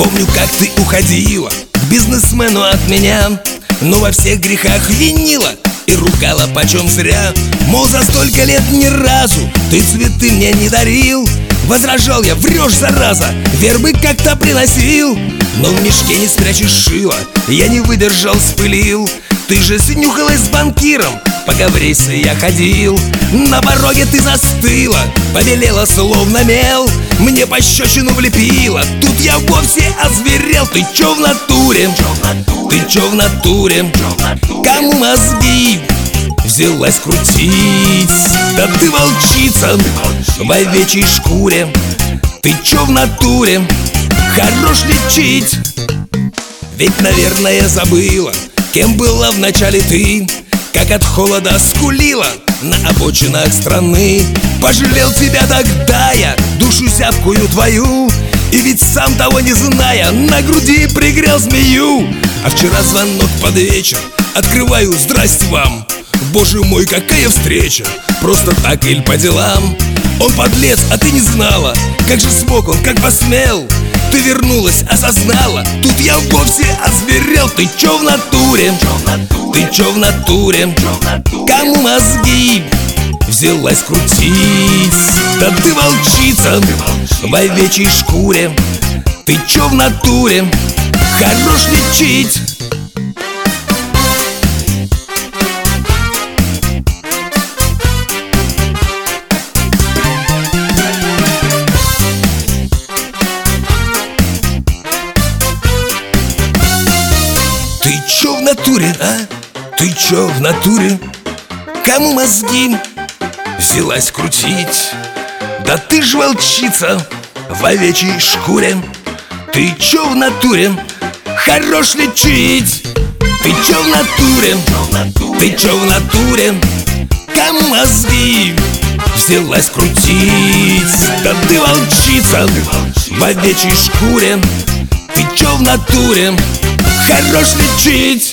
Помню, как ты уходила к бизнесмену от меня, но во всех грехах винила и ругала почем зря. Мол, за столько лет ни разу ты цветы мне не дарил. Возражал я: врешь, зараза, вербы как-то приносил. Но в мешке не спрячешь шило, я не выдержал, спылил. Ты же снюхалась с банкиром, по Гаврисе я ходил. На пороге ты застыла, побелела словно мел, мне пощечину влепила, тут я вовсе озверел. Ты чё в натуре? Ты чё в натуре? Кому мозги взялась крутить? Да ты волчица в овечьей шкуре. Ты чё в натуре? Хорош лечить. Ведь, наверное, забыла, кем была вначале ты, как от холода скулила на обочинах страны. Пожалел тебя тогда я, душу зябкую твою, и ведь сам того не зная, на груди пригрел змею. А вчера звонок под вечер, открываю: здрасте вам. Боже мой, какая встреча, просто так или по делам. Он подлец, а ты не знала, как же смог он, как посмел. Ты вернулась, осознала, тут я вовсе озверел. Ты чё в натуре? Ты чё в натуре? Кому мозги взялась крутить? Да ты волчица в овечьей шкуре. Ты чё в натуре? Хорош лечить. Ты чё в натуре, а? Ты чё в натуре? Кому мозги взялась крутить? Да ты ж волчица в овечьей шкуре. Ты чё в натуре? Хорош лечить. Ты чё в натуре? Ты чё в натуре? Кому мозги взялась крутить? Да ты волчица в овечьей шкуре. Ты чё в натуре? Хорош лечить.